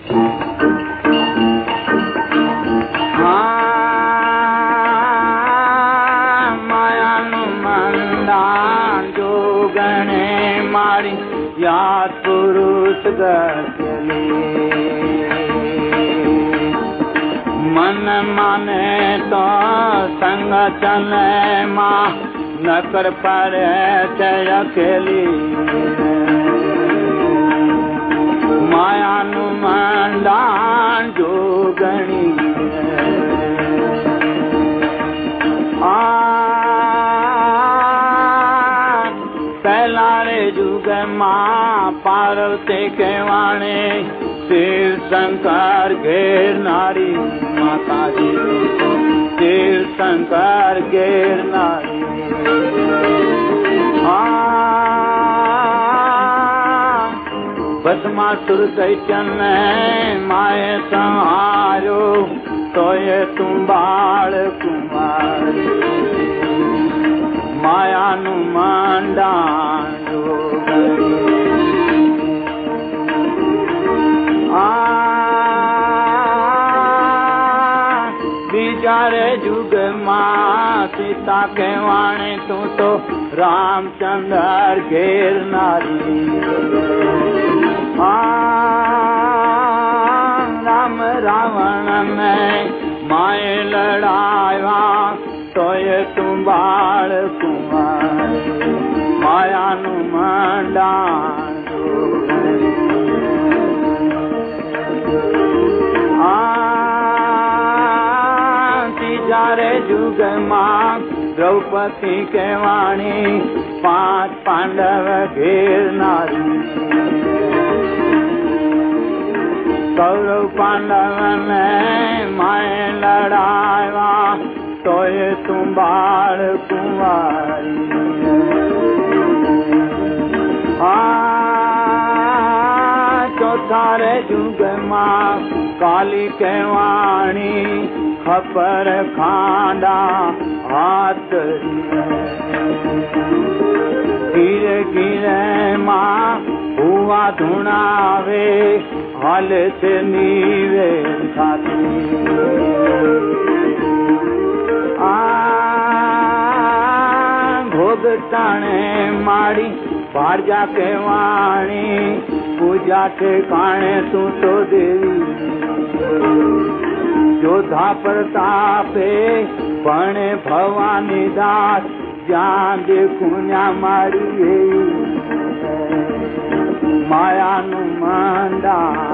याद पुरुष गले मन माने तो संग चले माँ न कर पारे अकेली माया नु मंडान जोगणी जुग माँ पार्वती के वाणे शिव शंकर घेर नारी माता जी शिव शंकर घेर नारी भस्मासुर दैत्यन माए संहारो तो ये तुम बाल कुमार माया नु मंडान बिचारे जुग माँ सीता के वाणे तू तो रामचंद्र घेर नारी राम रावण में माए लड़ाया तो ये तुम बाल कुमार माया नु मंडान तीजारे जुग माँ द्रौपदी के वाणी 5 पांडव घेर नारी कौरव पांडव में माए लड़ाया तो ये तुम बाल कुंवारी चौथारे जुग माँ काली के वाणी खपर खांडा हाथ गिरे गिरे माँ हुआ धुनावे हल से नीवे खाती भोग टाणे माड़ी भारजा के वाणी पूजा ठिकाने तू तो देवी जोधा प्रतापे बने भवानी दास जान देखु냐 मारी माया नु मंडा